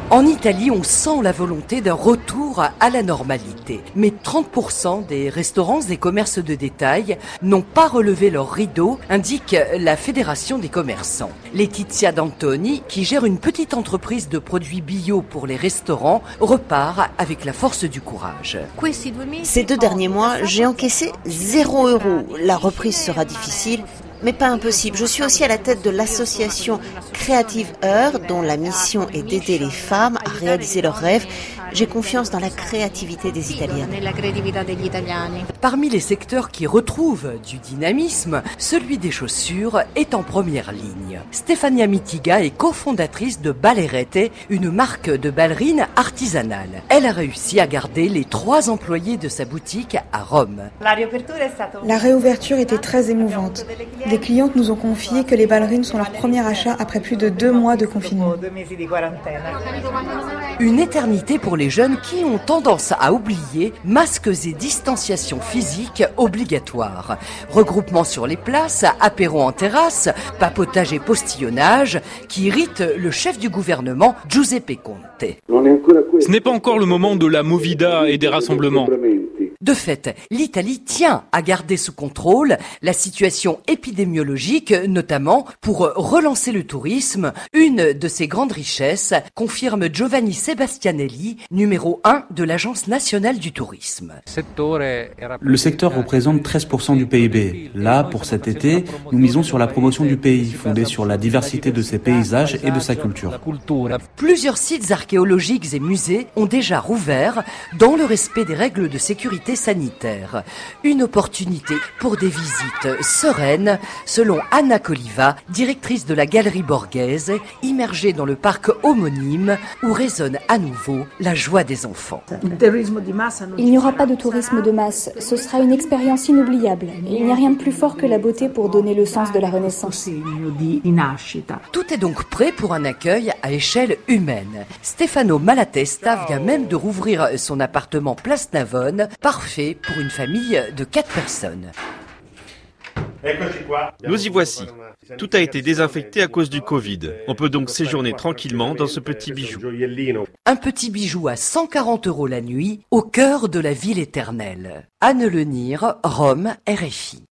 En Italie, on sent la volonté d'un retour à la normalité. Mais 30% des restaurants et commerces de détail n'ont pas relevé leurs rideaux, indique la Fédération des commerçants. Laetitia D'Antoni, qui gère une petite entreprise de produits bio pour les restaurants, repart avec la force du courage. Ces 2 derniers mois, j'ai encaissé 0 €. La reprise sera difficile, mais pas impossible. Je suis aussi à la tête de l'association Creative Heure, dont la mission est d'aider les femmes à réaliser leurs rêves. J'ai confiance dans la créativité des Italiens. Parmi les secteurs qui retrouvent du dynamisme, celui des chaussures est en première ligne. Stefania Mitiga est cofondatrice de Ballerette, une marque de ballerines artisanales. Elle a réussi à garder les 3 employés de sa boutique à Rome. La réouverture était très émouvante. Des clientes nous ont confié que les ballerines sont leur premier achat après plus de 2 mois de confinement. Une éternité pour les jeunes qui ont tendance à oublier masques et distanciation physique obligatoires. Regroupement sur les places, apéro en terrasse, papotage et postillonnage qui irritent le chef du gouvernement Giuseppe Conte. Ce n'est pas encore le moment de la movida et des rassemblements. De fait, l'Italie tient à garder sous contrôle la situation épidémiologique, notamment pour relancer le tourisme, une de ses grandes richesses, confirme Giovanni Sebastianelli, numéro 1 de l'Agence nationale du tourisme. Le secteur représente 13% du PIB. Là, pour cet été, nous misons sur la promotion du pays, fondée sur la diversité de ses paysages et de sa culture. Plusieurs sites archéologiques et musées ont déjà rouvert dans le respect des règles de sécurité sanitaire. Une opportunité pour des visites sereines, selon Anna Coliva, directrice de la Galerie Borghese, immergée dans le parc homonyme où résonne à nouveau la joie des enfants. Il n'y aura pas de tourisme de masse, ce sera une expérience inoubliable. Il n'y a rien de plus fort que la beauté pour donner le sens de la Renaissance. Tout est donc prêt pour un accueil à échelle humaine. Stefano Malatesta vient même de rouvrir son appartement Place Navone, parfait pour une famille de 4 personnes. Nous y voici. Tout a été désinfecté à cause du Covid. On peut donc séjourner tranquillement dans ce petit bijou. Un petit bijou à 140 € la nuit, au cœur de la ville éternelle. Anne Lenire, Rome, RFI.